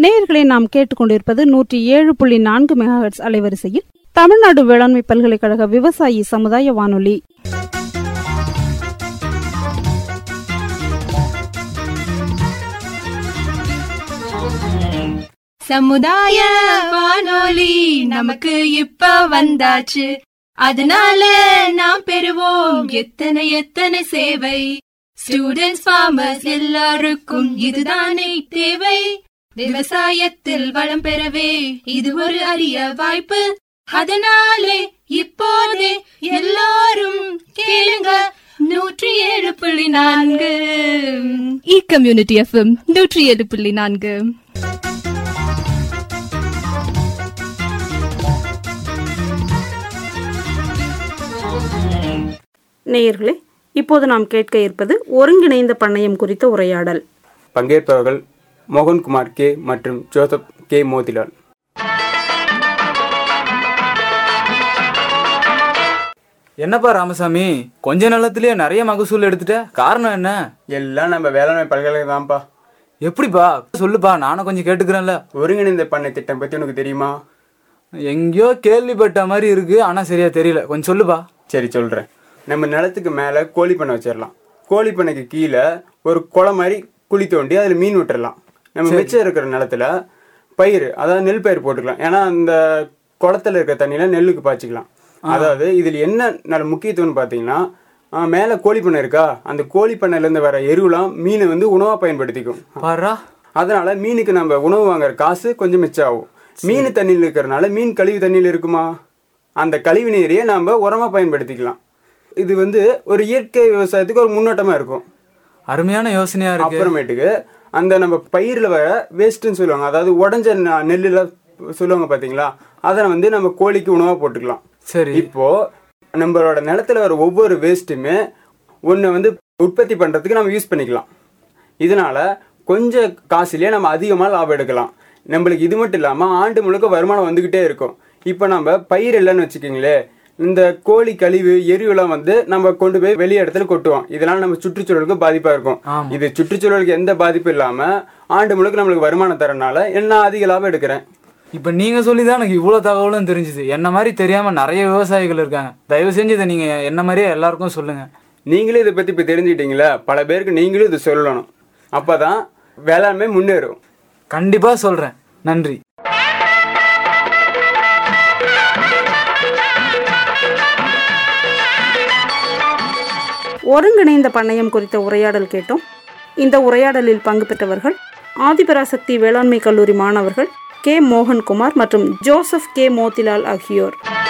நேயர்களை நாம் கேட்டுக்கொண்டிருப்பது 107.4 மெகாஹெர்ட்ஸ் அலைவரிசையில் தமிழ்நாடு வேளாண்மை பல்கலைக்கழக விவசாயி சமுதாய வானொலி. சமுதாய வானொலி நமக்கு இப்ப வந்தாச்சு, அதனால நாம் பெறுவோம் எத்தனை எத்தனை சேவை. ஸ்டூடெண்ட்ஸ், ஃபார்மர்ஸ் எல்லாருக்கும் இதுதானே தேவை. விவசாயத்தில் வளம் பெறவே இது ஒரு அரிய வாய்ப்பு. அதனாலே இப்போதே எல்லாரும் கேளுங்க 107.4 இ-கம்யூனிட்டி எஃப்எம் 107.4. நேயர்களே, இப்போது நாம் கேட்க இருப்பது ஒருங்கிணைந்த பண்ணையம் குறித்த உரையாடல். பங்கேற்பவர்கள் மோகன்குமார் கே மற்றும் ஜோசப் கே மோதிலால். என்னப்பா ராமசாமி, கொஞ்ச நிலத்திலேயே நிறைய மகசூல் எடுத்துட்ட, காரணம் என்ன? எல்லாம் நம்ம வேளாண்மை பல்கலைக்கழகம் தான்ப்பா. எப்படிப்பா சொல்லுப்பா, நானும் கொஞ்சம் கேட்டுக்கிறேன்ல. ஒருங்கிணைந்த பண்ணை திட்டம் பற்றி உனக்கு தெரியுமா? எங்கேயோ கேள்விப்பட்ட மாதிரி இருக்கு, ஆனா சரியா தெரியல, கொஞ்சம் சொல்லுப்பா. சரி சொல்றேன். நம்ம நிலத்துக்கு மேலே கோழி பண்ணை வச்சிடலாம். கோழி பண்ணைக்கு கீழே ஒரு குளம் மாதிரி குழி தோண்டி அதில் மீன் விட்டுடலாம். நம்ம மிச்சம் இருக்கிற நிலத்துல பயிர், அதாவது நெல் பயிர் போட்டுக்கலாம். ஏன்னா அந்த குளத்துல இருக்கிற தண்ணியில நெல்லுக்கு பாய்ச்சிக்கலாம். அதாவது இதில் என்ன நல்ல முக்கியத்துவம்னு பார்த்தீங்கன்னா, மேலே கோழி பண்ணை இருக்கா, அந்த கோழி பண்ணையிலேருந்து வர எருவெல்லாம் மீனை வந்து உணவாக பயன்படுத்திக்கும். அதனால மீனுக்கு நம்ம உணவு வாங்குற காசு கொஞ்சம் மிச்சம் ஆகும். மீன் தண்ணியில் இருக்கிறதுனால மீன் கழிவு தண்ணியில் இருக்குமா, அந்த கழிவு நீரையே நம்ம உரமாக பயன்படுத்திக்கலாம். இது வந்து ஒரு இயற்கை விவசாயத்துக்கு ஒரு முன்னோட்டமா இருக்கும். அருமையான யோசனையா இருக்கு. அப்புறமேட்டுக்கு அந்த நம்ம பயிரில் வர வேஸ்ட்ன்னு சொல்லுவாங்க, அதாவது உடஞ்ச நெல்லுல சொல்லுவாங்க பாத்தீங்களா, அதை வந்து நம்ம கோழிக்கு உணவா போட்டுக்கலாம். சரி, இப்போ நம்மளோட நிலத்துல வர ஒவ்வொரு வேஸ்ட்டுமே ஒன்று வந்து உற்பத்தி பண்றதுக்கு நம்ம யூஸ் பண்ணிக்கலாம். இதனால கொஞ்சம் காசுலயே நம்ம அதிகமாக லாபம் எடுக்கலாம். நம்மளுக்கு இது மட்டும் இல்லாமல் ஆண்டு முழுக்க வருமானம் வந்துகிட்டே இருக்கும். இப்போ நம்ம பயிர் இல்லைன்னு வச்சுக்கோங்களேன், இந்த கோழி கழிவு எரிவெல்லாம் வந்து நம்ம கொண்டு போய் வெளியே இடத்துல கொட்டுவோம். இதனால நம்ம சுற்றுச்சூழலுக்கு பாதிப்பா இருக்கும். இது சுற்றுச்சூழலுக்கு எந்த பாதிப்பும் இல்லாம ஆண்டு முழுக்க நம்மளுக்கு வருமானம் தரனால என்ன அதிக லாபம் எடுக்கிறேன். இப்ப நீங்க சொல்லிதான் எனக்கு இவ்வளவு தகவலும் தெரிஞ்சுது. என்ன மாதிரி தெரியாம நிறைய விவசாயிகள் இருக்காங்க. தயவு செஞ்சு இதை நீங்க என்ன மாதிரியே எல்லாருக்கும் சொல்லுங்க. நீங்களே இதை பத்தி இப்ப தெரிஞ்சுக்கிட்டீங்களா, பல பேருக்கு நீங்களும் இதை சொல்லணும். அப்பதான் வேளாண்மை முன்னேறும். கண்டிப்பா சொல்றேன். நன்றி. ஒருங்கிணைந்த பண்ணையம் குறித்த உரையாடல் கேட்டோம். இந்த உரையாடலில் பங்கு பெற்றவர்கள் ஆதிபராசக்தி வேளாண்மை கல்லூரி மாணவர்கள் கே மோகன்குமார் மற்றும் ஜோசப் கே மோதிலால் ஆகியோர்.